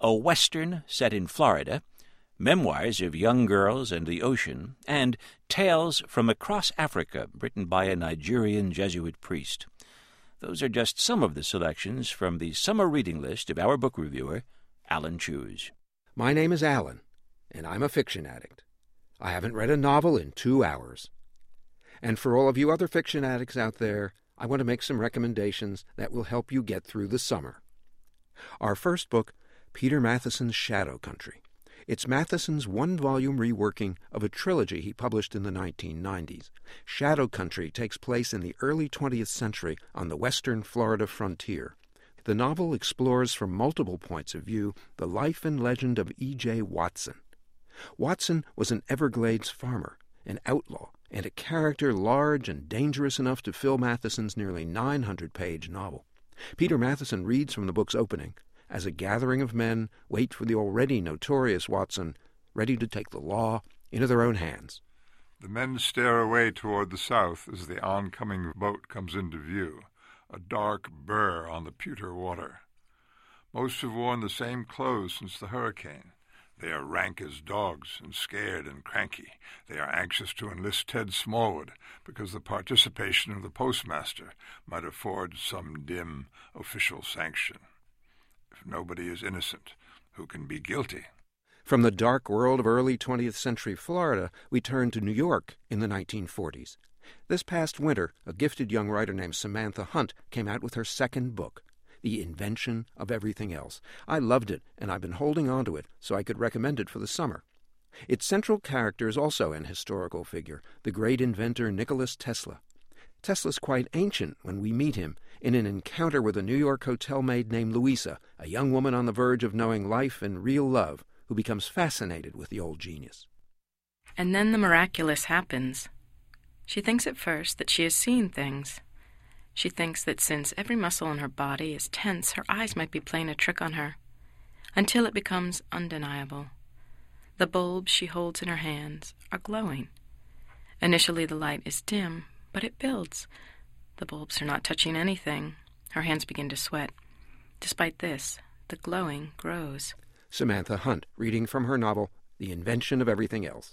a Western set in Florida, memoirs of young girls and the ocean, and Tales from Across Africa, written by a Nigerian Jesuit priest. Those are just some of the selections from the summer reading list of our book reviewer, Alan Cheuse. My name is Alan, and I'm a fiction addict. I haven't read a novel in 2 hours. And for all of you other fiction addicts out there, I want to make some recommendations that will help you get through the summer. Our first book, Peter Matthiessen's Shadow Country. It's Matthiessen's one-volume reworking of a trilogy he published in the 1990s. Shadow Country takes place in the early 20th century on the western Florida frontier. The novel explores from multiple points of view the life and legend of E.J. Watson. Watson was an Everglades farmer, an outlaw, and a character large and dangerous enough to fill Matthiessen's nearly 900-page novel. Peter Matthiessen reads from the book's opening, as a gathering of men wait for the already notorious Watson, ready to take the law into their own hands. The men stare away toward the south as the oncoming boat comes into view, a dark burr on the pewter water. Most have worn the same clothes since the hurricane. They are rank as dogs and scared and cranky. They are anxious to enlist Ted Smallwood because the participation of the postmaster might afford some dim official sanction. If nobody is innocent, who can be guilty? From the dark world of early 20th century Florida, we turn to New York in the 1940s. This past winter, a gifted young writer named Samantha Hunt came out with her second book, The Invention of Everything Else. I loved it, and I've been holding on to it so I could recommend it for the summer. Its central character is also an historical figure, the great inventor Nikola Tesla. Tesla's quite ancient when we meet him in an encounter with a New York hotel maid named Louisa, a young woman on the verge of knowing life and real love, who becomes fascinated with the old genius. And then the miraculous happens. She thinks at first that she has seen things. She thinks that since every muscle in her body is tense, her eyes might be playing a trick on her, until it becomes undeniable. The bulbs she holds in her hands are glowing. Initially the light is dim, but it builds. The bulbs are not touching anything. Her hands begin to sweat. Despite this, the glowing grows. Samantha Hunt, reading from her novel, The Invention of Everything Else.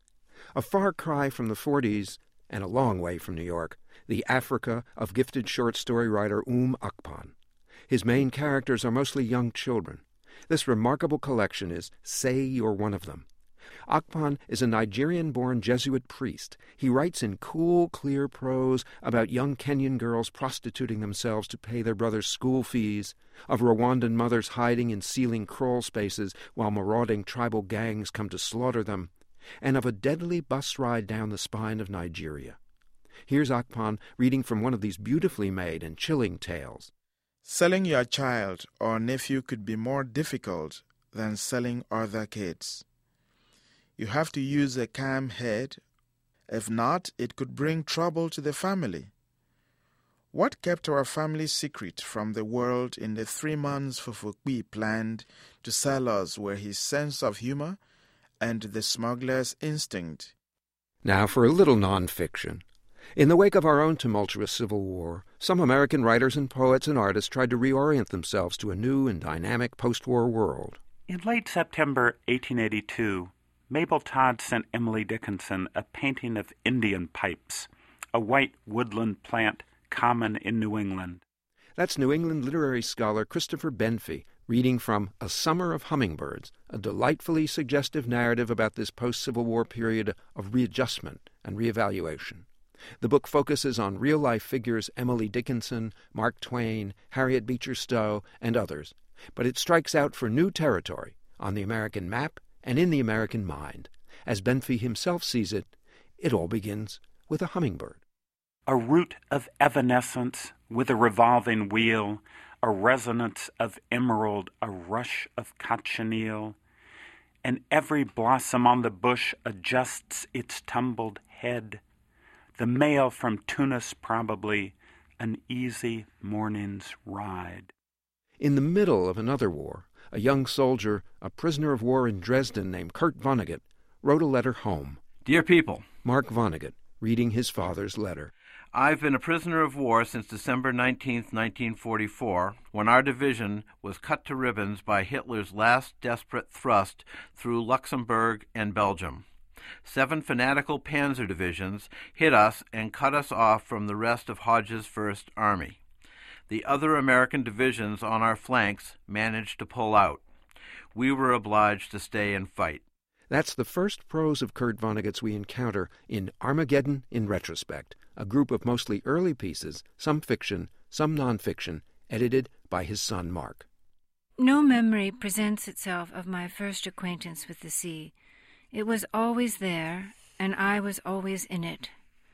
A far cry from the 40s, and a long way from New York, the Africa of gifted short story writer Akpan. His main characters are mostly young children. This remarkable collection is Say You're One of Them. Akpan is a Nigerian-born Jesuit priest. He writes in cool, clear prose about young Kenyan girls prostituting themselves to pay their brothers' school fees, of Rwandan mothers hiding in ceiling crawl spaces while marauding tribal gangs come to slaughter them, and of a deadly bus ride down the spine of Nigeria. Here's Akpan reading from one of these beautifully made and chilling tales. Selling your child or nephew could be more difficult than selling other kids. You have to use a calm head. If not, it could bring trouble to the family. What kept our family secret from the world in the 3 months Fufukbi planned to sell us were his sense of humor and the smuggler's instinct. Now for a little nonfiction. In the wake of our own tumultuous Civil War, some American writers and poets and artists tried to reorient themselves to a new and dynamic post-war world. In late September 1882, Mabel Todd sent Emily Dickinson a painting of Indian pipes, a white woodland plant common in New England. That's New England literary scholar Christopher Benfey reading from A Summer of Hummingbirds, a delightfully suggestive narrative about this post-Civil War period of readjustment and reevaluation. The book focuses on real-life figures Emily Dickinson, Mark Twain, Harriet Beecher Stowe, and others, but it strikes out for new territory on the American map and in the American mind. As Benfey himself sees it, it all begins with a hummingbird. A root of evanescence with a revolving wheel, a resonance of emerald, a rush of cochineal, and every blossom on the bush adjusts its tumbled head. The mail from Tunis probably, an easy morning's ride. In the middle of another war, a young soldier, a prisoner of war in Dresden named Kurt Vonnegut, wrote a letter home. Dear people, Mark Vonnegut, reading his father's letter. I've been a prisoner of war since December 19, 1944, when our division was cut to ribbons by Hitler's last desperate thrust through Luxembourg and Belgium. 7 fanatical panzer divisions hit us and cut us off from the rest of Hodge's First Army. The other American divisions on our flanks managed to pull out. We were obliged to stay and fight. That's the first prose of Kurt Vonnegut's we encounter in Armageddon in Retrospect, a group of mostly early pieces, some fiction, some nonfiction, edited by his son Mark. No memory presents itself of my first acquaintance with the sea. It was always there, and I was always in it.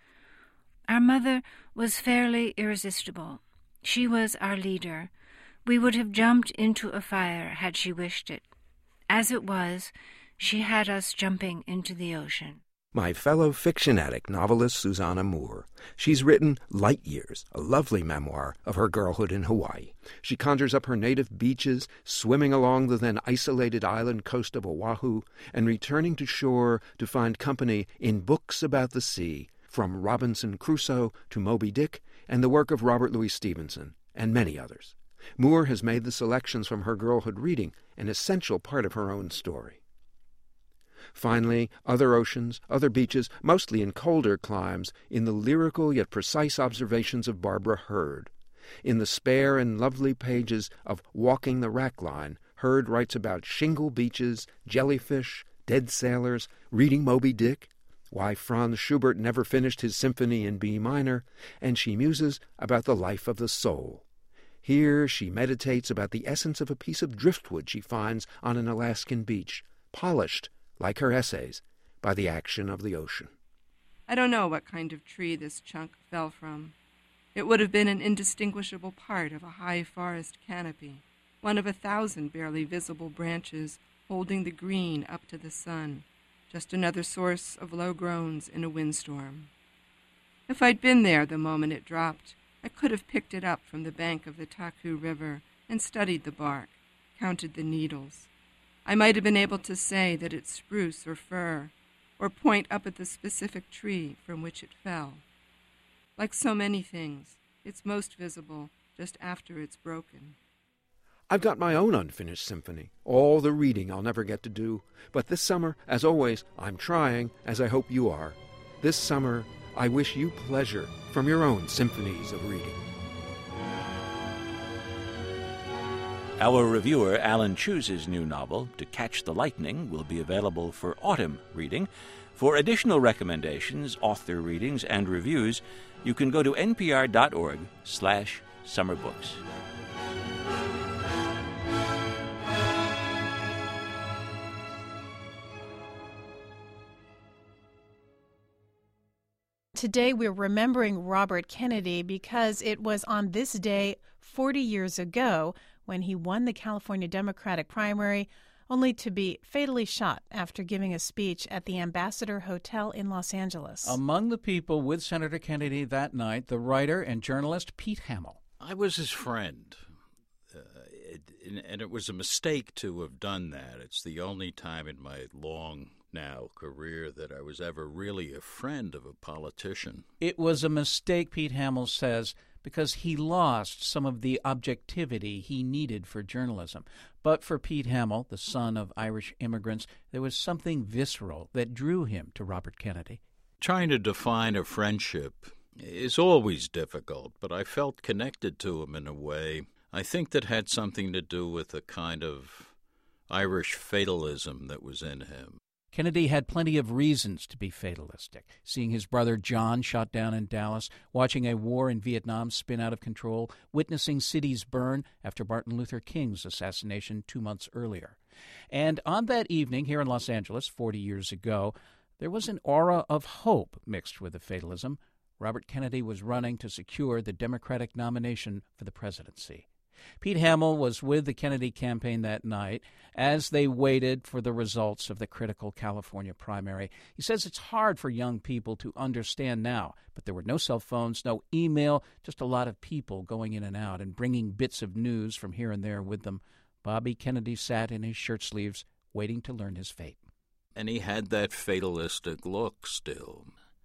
Our mother was fairly irresistible. She was our leader. We would have jumped into a fire had she wished it. As it was, she had us jumping into the ocean. My fellow fiction addict novelist Susanna Moore. She's written Light Years, a lovely memoir of her girlhood in Hawaii. She conjures up her native beaches, swimming along the then isolated island coast of Oahu, and returning to shore to find company in books about the sea, from Robinson Crusoe to Moby Dick, and the work of Robert Louis Stevenson, and many others. Moore has made the selections from her girlhood reading an essential part of her own story. Finally, other oceans, other beaches, mostly in colder climes, in the lyrical yet precise observations of Barbara Hurd. In the spare and lovely pages of Walking the Rack Line, Hurd writes about shingle beaches, jellyfish, dead sailors, reading Moby Dick, why Franz Schubert never finished his symphony in B minor, and she muses about the life of the soul. Here she meditates about the essence of a piece of driftwood she finds on an Alaskan beach, polished, like her essays, by the action of the ocean. I don't know what kind of tree this chunk fell from. It would have been an indistinguishable part of a high forest canopy, one of 1,000 barely visible branches holding the green up to the sun, just another source of low groans in a windstorm. If I'd been there the moment it dropped, I could have picked it up from the bank of the Taku River and studied the bark, counted the needles. I might have been able to say that it's spruce or fir, or point up at the specific tree from which it fell. Like so many things, it's most visible just after it's broken. I've got my own unfinished symphony, all the reading I'll never get to do. But this summer, as always, I'm trying, as I hope you are. This summer, I wish you pleasure from your own symphonies of reading. Our reviewer, Alan Chew's new novel, To Catch the Lightning, will be available for autumn reading. For additional recommendations, author readings, and reviews, you can go to npr.org/summerbooks. Today we're remembering Robert Kennedy because it was on this day 40 years ago when he won the California Democratic primary, only to be fatally shot after giving a speech at the Ambassador Hotel in Los Angeles. Among the people with Senator Kennedy that night, the writer and journalist Pete Hamill. I was his friend, and it was a mistake to have done that. It's the only time in my long now career that I was ever really a friend of a politician. It was a mistake, Pete Hamill says, because he lost some of the objectivity he needed for journalism. But for Pete Hamill, the son of Irish immigrants, there was something visceral that drew him to Robert Kennedy. Trying to define a friendship is always difficult, but I felt connected to him in a way I think that had something to do with a kind of Irish fatalism that was in him. Kennedy had plenty of reasons to be fatalistic, seeing his brother John shot down in Dallas, watching a war in Vietnam spin out of control, witnessing cities burn after Martin Luther King's assassination 2 months earlier. And on that evening here in Los Angeles, 40 years ago, there was an aura of hope mixed with the fatalism. Robert Kennedy was running to secure the Democratic nomination for the presidency. Pete Hamill was with the Kennedy campaign that night as they waited for the results of the critical California primary. He says it's hard for young people to understand now, but there were no cell phones, no email, just a lot of people going in and out and bringing bits of news from here and there with them. Bobby Kennedy sat in his shirt sleeves, waiting to learn his fate. And he had that fatalistic look still.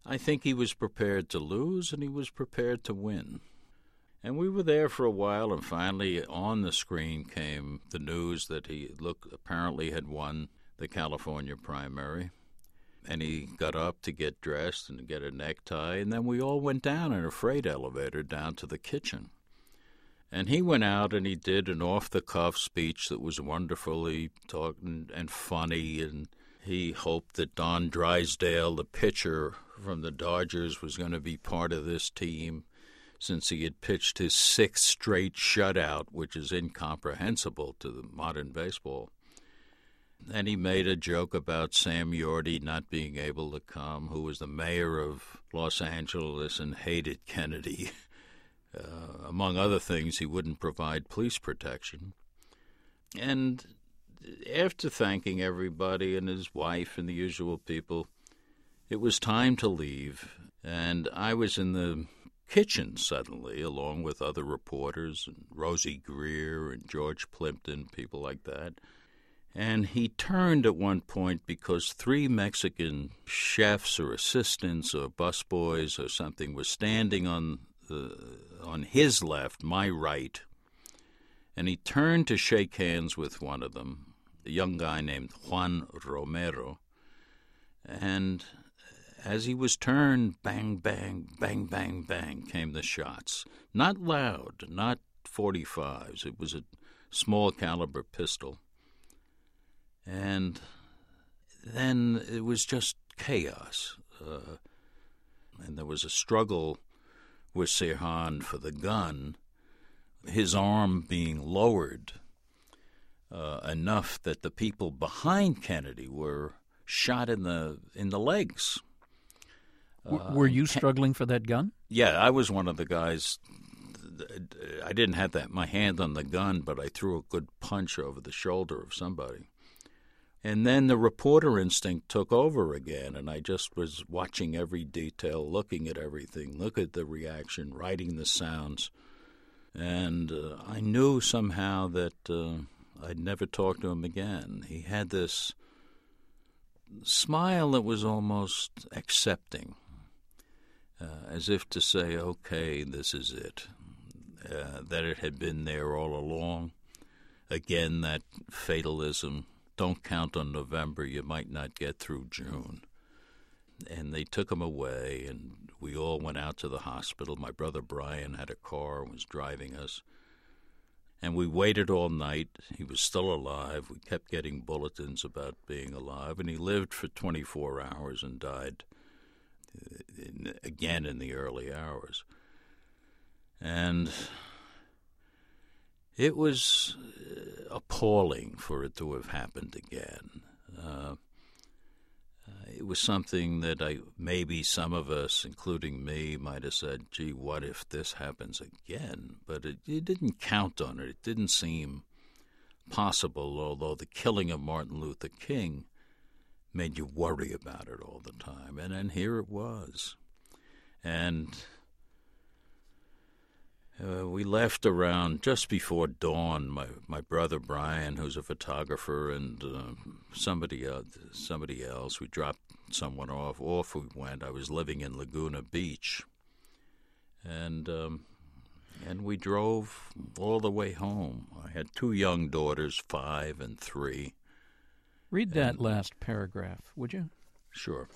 I think he was prepared to lose and he was prepared to win. And we were there for a while, and finally on the screen came the news that he apparently had won the California primary. And he got up to get dressed and to get a necktie, and then we all went down in a freight elevator down to the kitchen. And he went out and he did an off-the-cuff speech that was wonderfully talking and funny, and he hoped that Don Drysdale, the pitcher from the Dodgers, was going to be part of this team since he had pitched his 6th straight shutout, which is incomprehensible to the modern baseball. And he made a joke about Sam Yorty not being able to come, who was the mayor of Los Angeles and hated Kennedy. Among other things, he wouldn't provide police protection. And after thanking everybody and his wife and the usual people, it was time to leave. And I was in the kitchen suddenly, along with other reporters, and Rosie Greer and George Plimpton, people like that. And he turned at one point because 3 Mexican chefs or assistants or busboys or something were standing on his left, my right, and he turned to shake hands with one of them, a young guy named Juan Romero, and as he was turned, bang, bang, bang, bang, bang, came the shots. Not loud, not 45s. It was a small caliber pistol. And then it was just chaos. And there was a struggle with Sirhan for the gun, his arm being lowered enough that the people behind Kennedy were shot in the legs. Were you struggling for that gun? Yeah, I was one of the guys. I didn't have my hand on the gun, but I threw a good punch over the shoulder of somebody. And then the reporter instinct took over again, and I just was watching every detail, looking at everything, look at the reaction, writing the sounds. And I knew somehow that I'd never talk to him again. He had this smile that was almost accepting, as if to say, okay, this is it, that it had been there all along. Again, that fatalism. Don't count on November, you might not get through June. And they took him away, and we all went out to the hospital. My brother Brian had a car and was driving us. And we waited all night. He was still alive. We kept getting bulletins about being alive. And he lived for 24 hours and died again in the early hours. And it was appalling for it to have happened again. It was something that maybe some of us, including me, might have said, gee, what if this happens again? But it didn't count on it. It didn't seem possible, although the killing of Martin Luther King made you worry about it all the time. And then here it was. And we left around just before dawn. My brother Brian, who's a photographer, and somebody else. We dropped someone off. Off we went. I was living in Laguna Beach, and we drove all the way home. I had 2 young daughters, 5 and 3. Read that last paragraph, would you? Sure.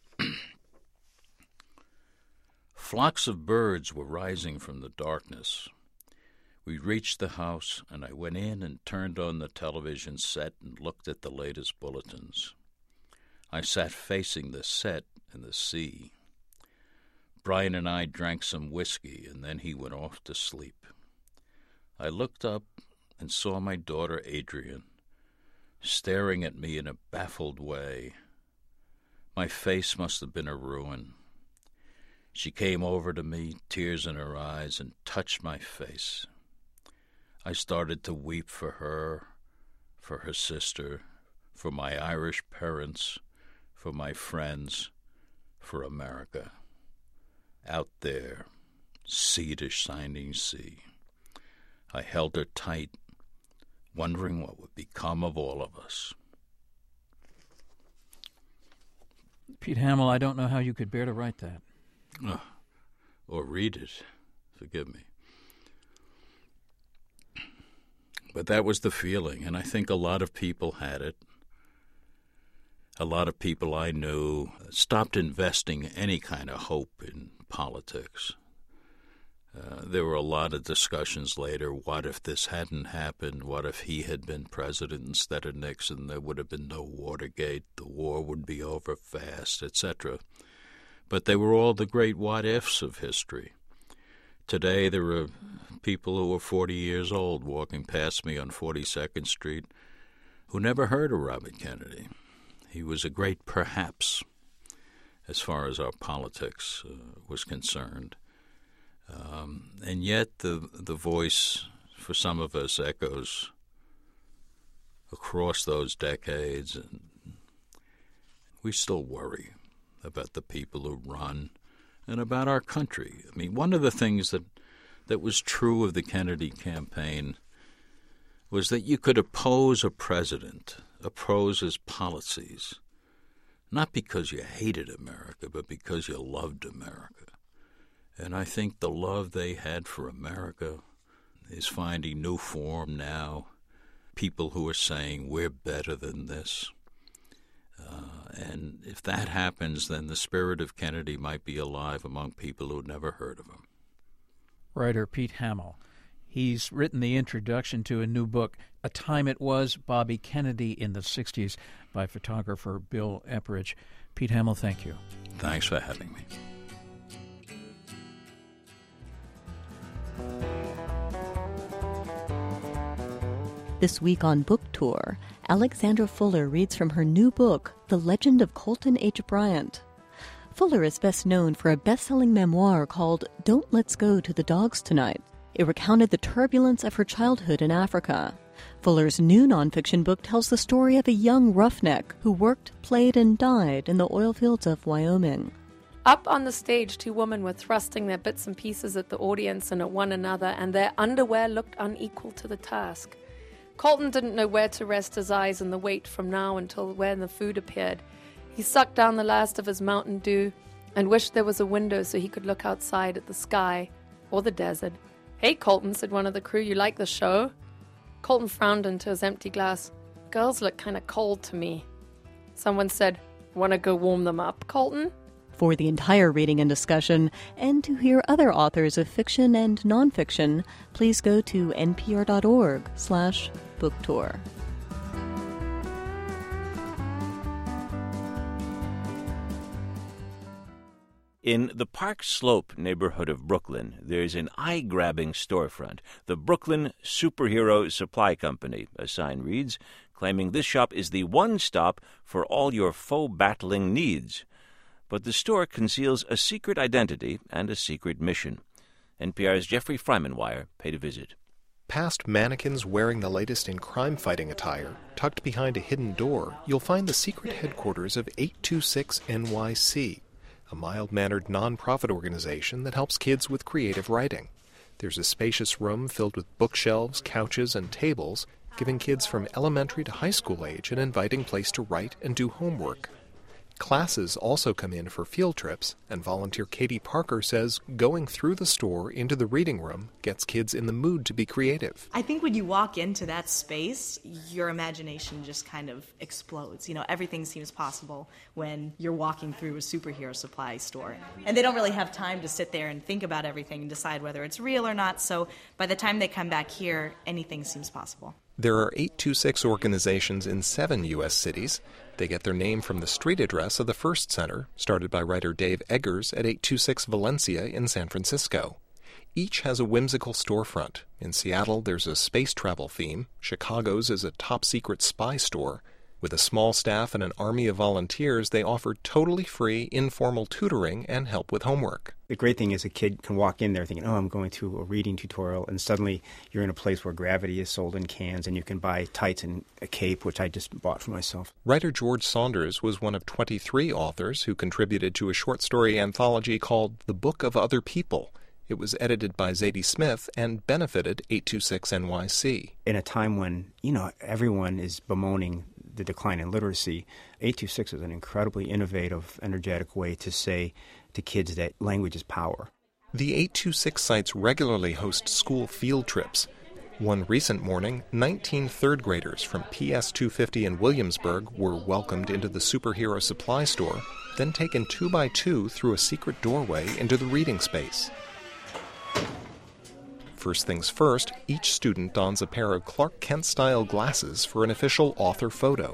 Flocks of birds were rising from the darkness. We reached the house, and I went in and turned on the television set and looked at the latest bulletins. I sat facing the set and the sea. Brian and I drank some whiskey, and then he went off to sleep. I looked up and saw my daughter Adrian staring at me in a baffled way. My face must have been a ruin. She came over to me, tears in her eyes, and touched my face. I started to weep for her sister, for my Irish parents, for my friends, for America. Out there, sea to shining sea. I held her tight, wondering what would become of all of us. Pete Hamill, I don't know how you could bear to write that. Or read it. Forgive me. But that was the feeling, and I think a lot of people had it. A lot of people I knew stopped investing any kind of hope in politics. There were a lot of discussions later. What if this hadn't happened? What if he had been president instead of Nixon? There would have been no Watergate. The war would be over fast, etc. But they were all the great what-ifs of history. Today there are people who are 40 years old walking past me on 42nd Street who never heard of Robert Kennedy. He was a great perhaps as far as our politics was concerned. And yet the voice for some of us echoes across those decades, and we still worry about the people who run and about our country. I mean, one of the things that was true of the Kennedy campaign was that you could oppose a president, oppose his policies, not because you hated America, but because you loved America. And I think the love they had for America is finding new form now. People who are saying, we're better than this. And if that happens, then the spirit of Kennedy might be alive among people who'd never heard of him. Writer Pete Hamill. He's written the introduction to a new book, A Time It Was, Bobby Kennedy in the 60s, by photographer Bill Epperidge. Pete Hamill, thank you. Thanks for having me. This week on Book Tour, Alexandra Fuller reads from her new book, The Legend of Colton H. Bryant. Fuller is best known for a best-selling memoir called Don't Let's Go to the Dogs Tonight. It recounted the turbulence of her childhood in Africa. Fuller's new nonfiction book tells the story of a young roughneck who worked, played, and died in the oil fields of Wyoming. Up on the stage, two women were thrusting their bits and pieces at the audience and at one another, and their underwear looked unequal to the task. Colton didn't know where to rest his eyes in the wait from now until when the food appeared. He sucked down the last of his Mountain Dew and wished there was a window so he could look outside at the sky or the desert. "Hey, Colton," said one of the crew, "you like the show?" Colton frowned into his empty glass. "Girls look kind of cold to me." Someone said, "Want to go warm them up, Colton?" For the entire reading and discussion, and to hear other authors of fiction and nonfiction, please go to npr.org/booktour. In the Park Slope neighborhood of Brooklyn, there's an eye-grabbing storefront, the Brooklyn Superhero Supply Company, a sign reads, claiming this shop is the one stop for all your faux battling needs. But the store conceals a secret identity and a secret mission. NPR's Jeffrey Freimanwire paid a visit. Past mannequins wearing the latest in crime-fighting attire, tucked behind a hidden door, you'll find the secret headquarters of 826 NYC, a mild-mannered nonprofit organization that helps kids with creative writing. There's a spacious room filled with bookshelves, couches, and tables, giving kids from elementary to high school age an inviting place to write and do homework. Classes also come in for field trips, and volunteer Katie Parker says going through the store into the reading room gets kids in the mood to be creative. I think when you walk into that space, your imagination just kind of explodes. You know, everything seems possible when you're walking through a superhero supply store. And they don't really have time to sit there and think about everything and decide whether it's real or not, so by the time they come back here, anything seems possible. There are 826 organizations in 7 U.S. cities. They get their name from the street address of the first center, started by writer Dave Eggers at 826 Valencia in San Francisco. Each has a whimsical storefront. In Seattle, there's a space travel theme. Chicago's is a top-secret spy store. With a small staff and an army of volunteers, they offer totally free, informal tutoring and help with homework. The great thing is a kid can walk in there thinking, oh, I'm going to a reading tutorial, and suddenly you're in a place where Gravity is sold in cans and you can buy tights and a cape, which I just bought for myself. Writer George Saunders was one of 23 authors who contributed to a short story anthology called The Book of Other People. It was edited by Zadie Smith and benefited 826 NYC. In a time when, everyone is bemoaning the decline in literacy, 826 is an incredibly innovative, energetic way to say to kids that language is power. The 826 sites regularly host school field trips. One recent morning, 19 third graders from PS 250 in Williamsburg were welcomed into the superhero supply store, then taken 2 by 2 through a secret doorway into the reading space. First things first, each student dons a pair of Clark Kent-style glasses for an official author photo.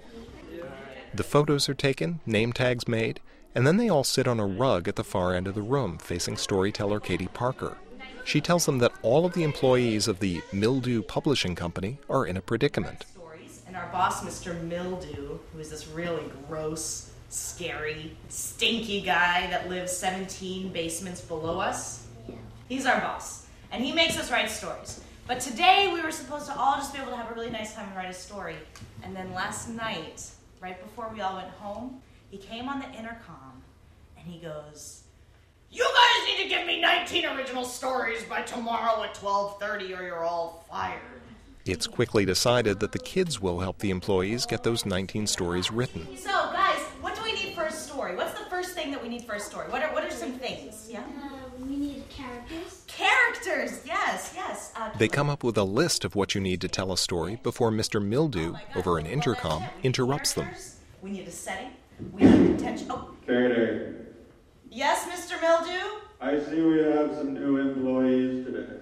The photos are taken, name tags made, and then they all sit on a rug at the far end of the room, facing storyteller Katie Parker. She tells them that all of the employees of the Mildew Publishing Company are in a predicament. And our boss, Mr. Mildew, who is this really gross, scary, stinky guy that lives 17 basements below us, he's our boss. And he makes us write stories. But today we were supposed to all just be able to have a really nice time and write a story. And then last night, right before we all went home, he came on the intercom and he goes, "You guys need to give me 19 original stories by tomorrow at 12:30 or you're all fired." It's quickly decided that the kids will help the employees get those 19 stories written. So, guys, what do we need for a story? What's the first thing that we need for a story? What are some things? Yeah? We need characters. Characters, yes. They come up with a list of what you need to tell a story before Mr. Mildew, over an intercom, interrupts them. We need a setting. We need attention. Oh. Katie. Yes, Mr. Mildew? I see we have some new employees today.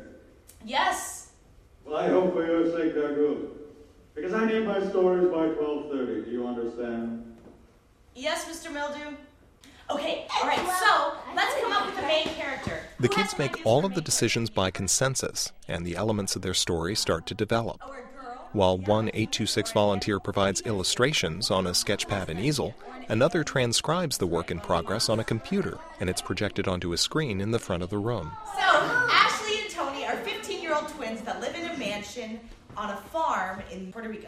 Yes. Well, I hope for your sake they're good. Because I need my stories by 12:30. Do you understand? Yes, Mr. Mildew. Okay, all right, so let's come up with the main character. The kids make all of the decisions by consensus, and the elements of their story start to develop. While one 826 volunteer provides illustrations on a sketchpad and easel, another transcribes the work in progress on a computer, and it's projected onto a screen in the front of the room. So, Ashley and Tony are 15-year-old twins that live in a mansion on a farm in Puerto Rico.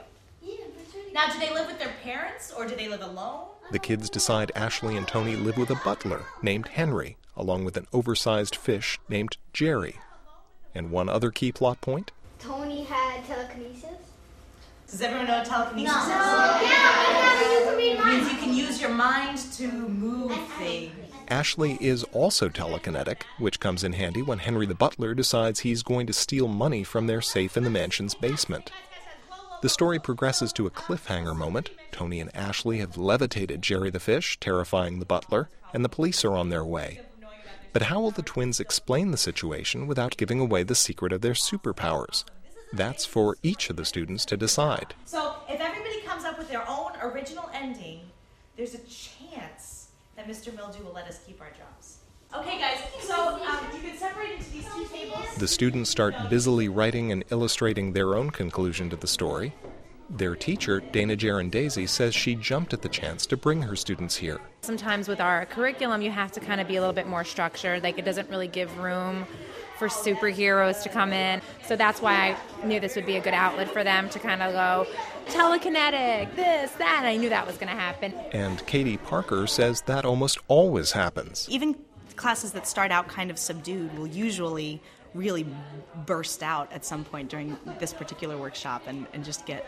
Now, do they live with their parents, or do they live alone? The kids decide Ashley and Tony live with a butler named Henry, along with an oversized fish named Jerry. And one other key plot point? Tony had telekinesis. Does everyone know what telekinesis is? No. Yeah, you can read minds. Means you can use your mind to move things. Ashley is also telekinetic, which comes in handy when Henry the butler decides he's going to steal money from their safe in the mansion's basement. The story progresses to a cliffhanger moment. Tony and Ashley have levitated Jerry the fish, terrifying the butler, and the police are on their way. But how will the twins explain the situation without giving away the secret of their superpowers? That's for each of the students to decide. So, if everybody comes up with their own original ending, there's a chance that Mr. Mildew will let us keep our jobs. Okay, guys, so you can separate into these two tables. The students start busily writing and illustrating their own conclusion to the story. Their teacher, Dana Jaron Daisy, says she jumped at the chance to bring her students here. Sometimes with our curriculum, you have to kind of be a little bit more structured. Like, it doesn't really give room for superheroes to come in. So that's why I knew this would be a good outlet for them to kind of go, telekinetic, this, that. And I knew that was going to happen. And Katie Parker says that almost always happens. Even classes that start out kind of subdued will usually really burst out at some point during this particular workshop and just get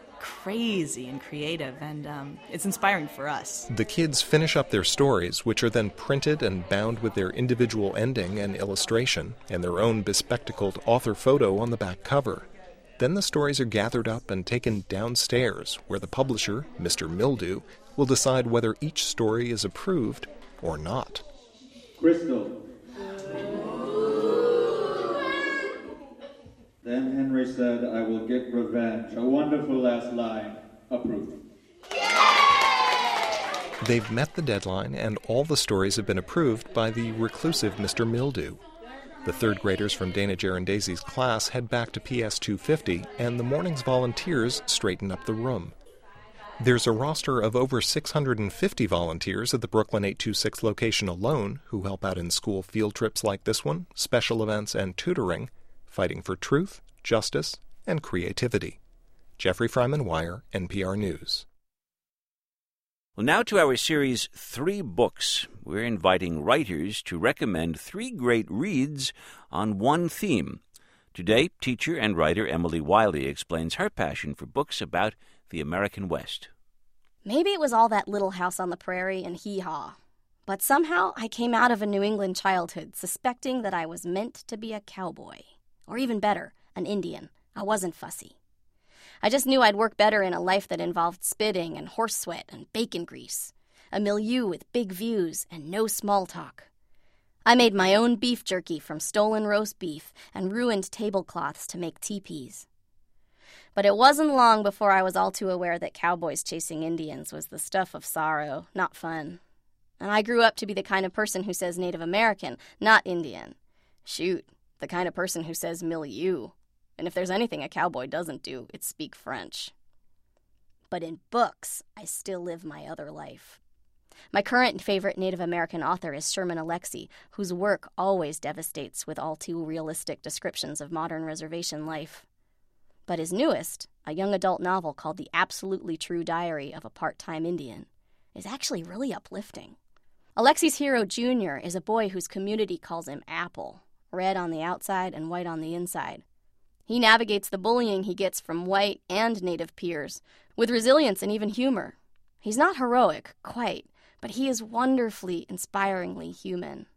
crazy and creative, and it's inspiring for us. The kids finish up their stories, which are then printed and bound with their individual ending and illustration, and their own bespectacled author photo on the back cover. Then the stories are gathered up and taken downstairs, where the publisher, Mr. Mildew, will decide whether each story is approved or not. Crystal. Then Henry said, "I will get revenge." A wonderful last line. Approved. They've met the deadline, and all the stories have been approved by the reclusive Mr. Mildew. The third graders from Dana Jaron Daisy's class head back to PS 250, and the morning's volunteers straighten up the room. There's a roster of over 650 volunteers at the Brooklyn 826 location alone who help out in school field trips like this one, special events, and tutoring, fighting for truth, justice, and creativity. Jeffrey Fryman Wire, NPR News. Well, now to our series 3 Books. We're inviting writers to recommend 3 great reads on one theme. Today, teacher and writer Emily Wiley explains her passion for books about the American West. Maybe it was all that Little House on the Prairie and hee-haw. But somehow I came out of a New England childhood suspecting that I was meant to be a cowboy. Or even better, an Indian. I wasn't fussy. I just knew I'd work better in a life that involved spitting and horse sweat and bacon grease. A milieu with big views and no small talk. I made my own beef jerky from stolen roast beef and ruined tablecloths to make teepees. But it wasn't long before I was all too aware that cowboys chasing Indians was the stuff of sorrow, not fun. And I grew up to be the kind of person who says Native American, not Indian. Shoot, the kind of person who says milieu. And if there's anything a cowboy doesn't do, it's speak French. But in books, I still live my other life. My current favorite Native American author is Sherman Alexie, whose work always devastates with all too realistic descriptions of modern reservation life. But his newest, a young adult novel called The Absolutely True Diary of a Part-Time Indian, is actually really uplifting. Alexie's hero, Junior, is a boy whose community calls him Apple, red on the outside and white on the inside. He navigates the bullying he gets from white and Native peers, with resilience and even humor. He's not heroic, quite, but he is wonderfully, inspiringly human.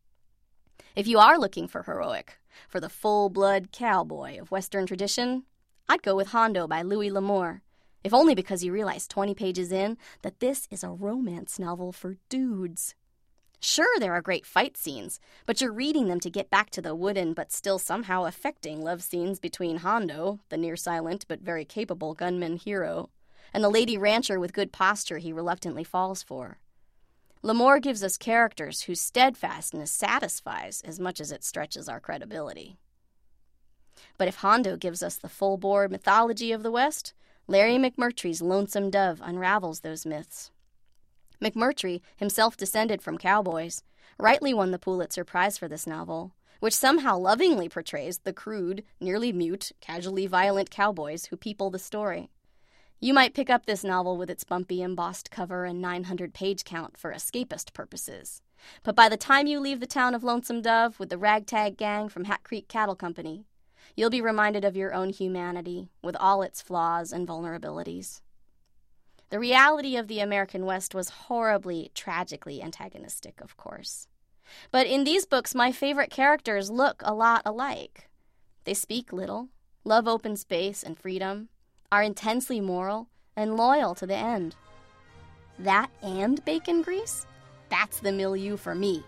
If you are looking for heroic, for the full-blood cowboy of Western tradition, I'd go with Hondo by Louis L'Amour, if only because you realize 20 pages in that this is a romance novel for dudes. Sure, there are great fight scenes, but you're reading them to get back to the wooden but still somehow affecting love scenes between Hondo, the near-silent but very capable gunman hero, and the lady rancher with good posture he reluctantly falls for. L'Amour gives us characters whose steadfastness satisfies as much as it stretches our credibility. But if Hondo gives us the full-bore mythology of the West, Larry McMurtry's Lonesome Dove unravels those myths. McMurtry, himself descended from cowboys, rightly won the Pulitzer Prize for this novel, which somehow lovingly portrays the crude, nearly mute, casually violent cowboys who people the story. You might pick up this novel with its bumpy embossed cover and 900-page count for escapist purposes. But by the time you leave the town of Lonesome Dove with the ragtag gang from Hat Creek Cattle Company, you'll be reminded of your own humanity, with all its flaws and vulnerabilities. The reality of the American West was horribly, tragically antagonistic, of course. But in these books, my favorite characters look a lot alike. They speak little, love open space and freedom, are intensely moral, and loyal to the end. That and bacon grease? That's the milieu for me.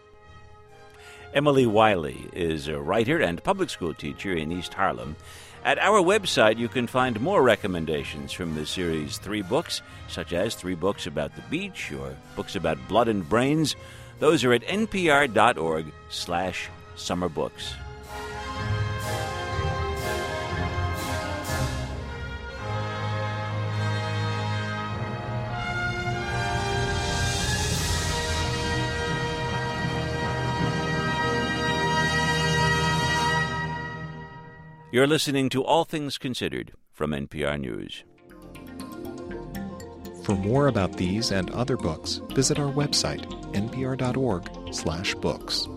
Emily Wiley is a writer and public school teacher in East Harlem. At our website, you can find more recommendations from the series' 3 books, such as 3 books about the beach or books about blood and brains. Those are at npr.org/summerbooks. You're listening to All Things Considered from NPR News. For more about these and other books, visit our website, npr.org/books.